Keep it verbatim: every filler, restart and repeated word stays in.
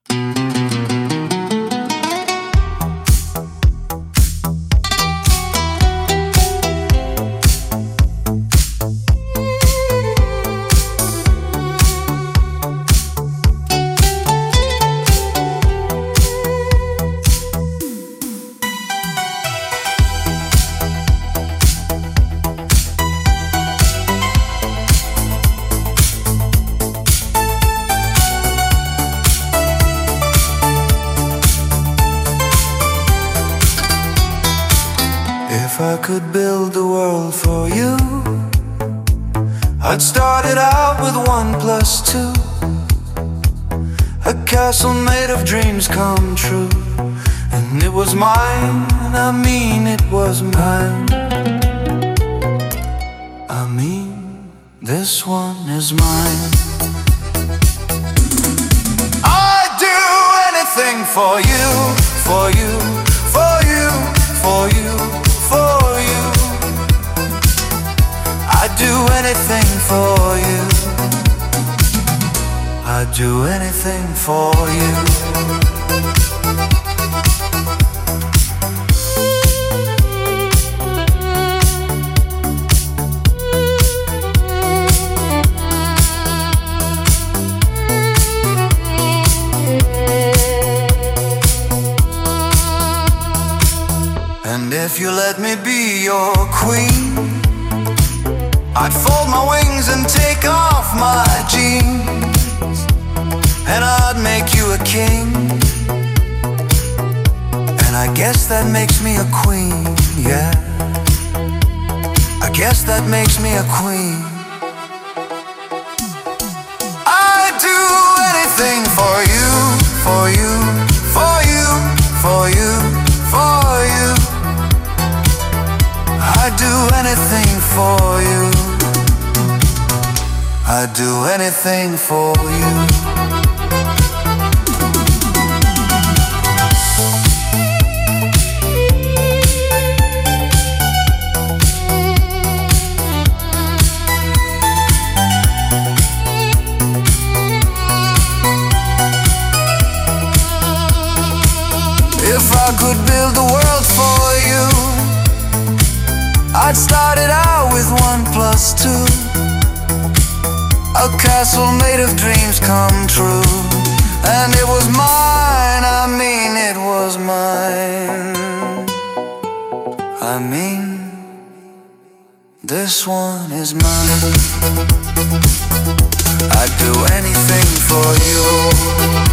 If I could build the world for you, I'd start it out with one plus two, a castle made of dreams come true. And it was mine, I mean it was mine. I mean, this one is mine. I'd do anything for you, for you, for you, for you, for you. I'd do anything for you. I'd do anything for you. And if you let me be your queen, I'd fold my wings and take off my jeans, and I'd make you a king. And I guess that makes me a queen, yeah. I guess that makes me a queen. I'd do anything for you, for you, for you, for you, for you. I'd do anything for you. I'd do anything for you. If I could build the world for you, I'd start it out with one plus two, a castle made of dreams come true. And it was mine, I mean it was mine. I mean, this one is mine. I'd do anything for you.